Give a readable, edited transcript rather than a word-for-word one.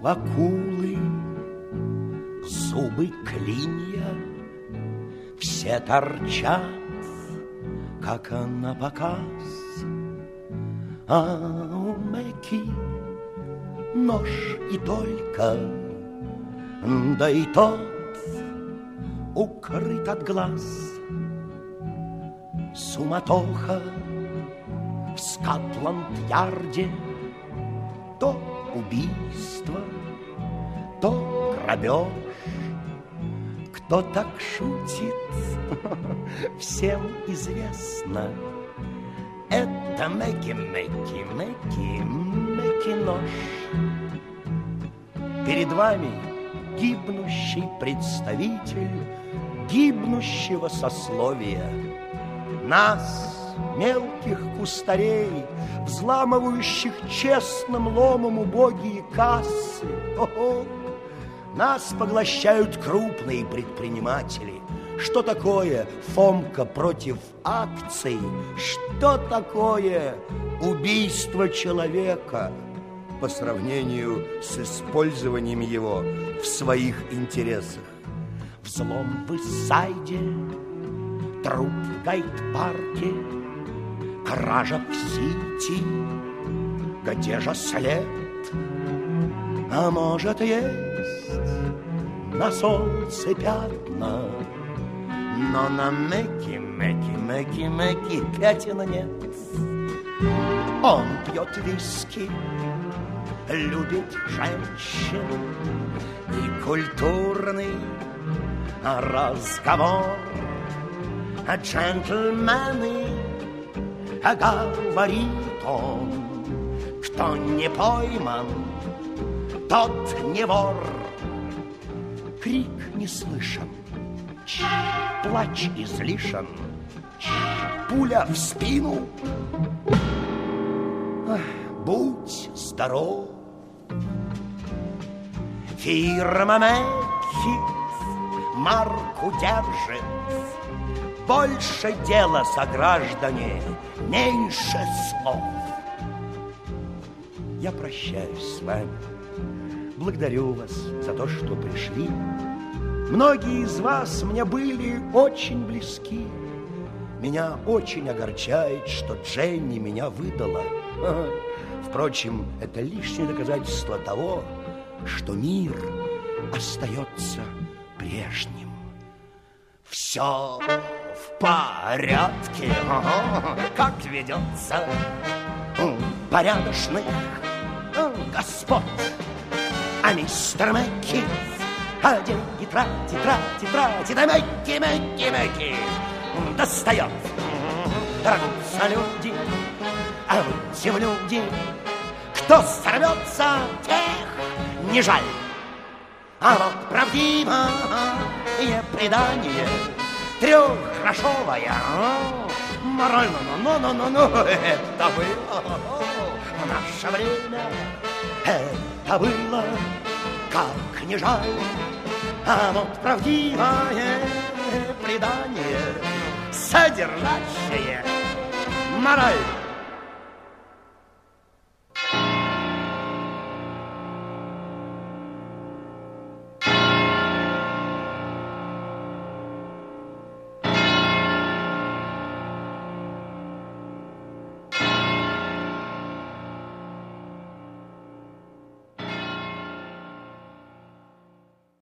акулы, зубы клинья, все торчат, как на показ. А у Мэки нож и только, да и тот укрыт от глаз. Суматоха в Скотланд-Ярде, то убийство, то грабеж. Кто так шутит, всем известно. Это Мэки нож. Перед вами гибнущий представитель гибнущего сословия. Нас, мелких кустарей, взламывающих честным ломом убогие кассы. О-о! Нас поглощают крупные предприниматели. Что такое Фомка против акций? Что такое убийство человека по сравнению с использованием его в своих интересах? Взлом в Иссайде, труп в Гайд-парке, кража в Сити. Где же след? А может, есть на солнце пятна, но на Мэки пятен нет. Он пьет виски, любит женщин и культурный разговор. Джентльмены, говорит он, кто не пойман, тот не вор. Крик не слышен, плач излишен, пуля в спину. Будь здоров. Фирма Мэки марку держит. Больше дела, сограждане, меньше слов. Я прощаюсь с вами. Благодарю вас за то, что пришли. Многие из вас мне были очень близки. Меня очень огорчает, что Дженни меня выдала. Впрочем, это лишнее доказательство того, что мир остается прежним. Все в порядке, как ведется порядочных господ. А мистер Мэки деньги тратит, а Мэки достает. Рвутся люди, а выйти в люди. Кто сорвется, тех не жаль. А вот правдивое предание трехгрошовая мораль, это было наше время, это было, как не жаль. А вот правдивое предание, содержащее мораль.